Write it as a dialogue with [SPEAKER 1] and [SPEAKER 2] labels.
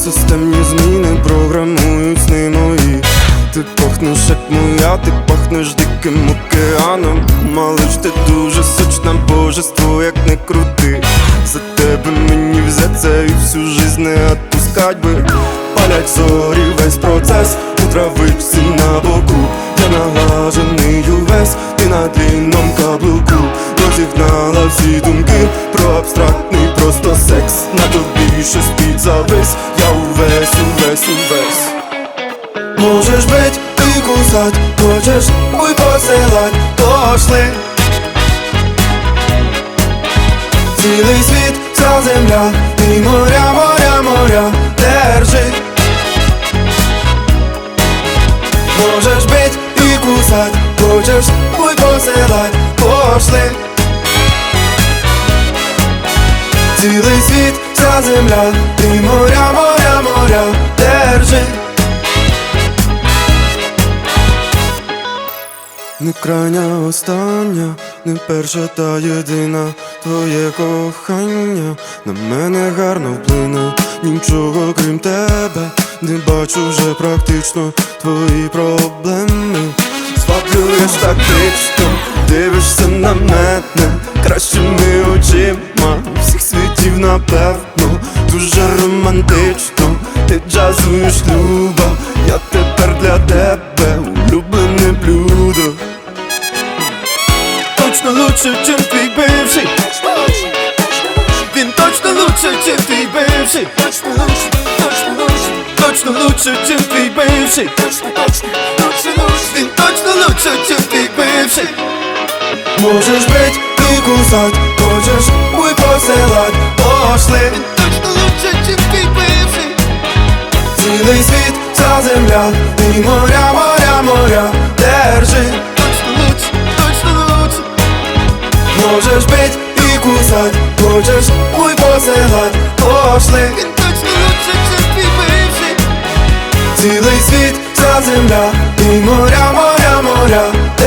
[SPEAKER 1] Системні зміни програмують сни мої. Ти пахнеш як моя, ти пахнеш диким океаном. Малиш, ти дуже сочна, божество, як не крути. За тебе мені взяться і всю жизнь не отпускать би. Палять зорі, весь процес у травичці на боку. Я налажений увесь, ти на длинном каблуку. Розігнала всі думки про абстрактний просто секс. На тобі ще спить завис, я увесь, увесь, увесь. Можеш бить і кусать, хочеш буй посилать, пошли. Цілий світ, вся земля, і моря, моря, моря, держи. Можеш бить і кусать, хочеш буй посилать, пошли. Цілий світ, вся земля, і моря, моря, моря, держи. Не крайня остання, не перша та єдина. Твоє кохання на мене гарно вплине. Нічого крім тебе не бачу вже практично. Твої проблеми зваблюєш тактично. Дивишся на мене кращими очима всіх світів, напевно, дуже романтично. Ти джазуєш, люба, я тепер для тебе улюблене блюдо. Точно лучше, чем твій бивший. Він точно лучше, чем твій бивший. Точно лучше, чем твій бивший. Він точно лучше, чем твій бивший. Можеш бить і кусать, хочеш буй посилать, пошли. Він точно лучше, чем твій бивший. Цілий світ, вся земля, і моря, моря, моря, держи. Точно лучше, точно лучше. Можеш бить і кусать, хочеш буй посилать, пошли. Він точно лучше, чем твій бивший. Цілий світ, вся земля, і моря, моря, моря,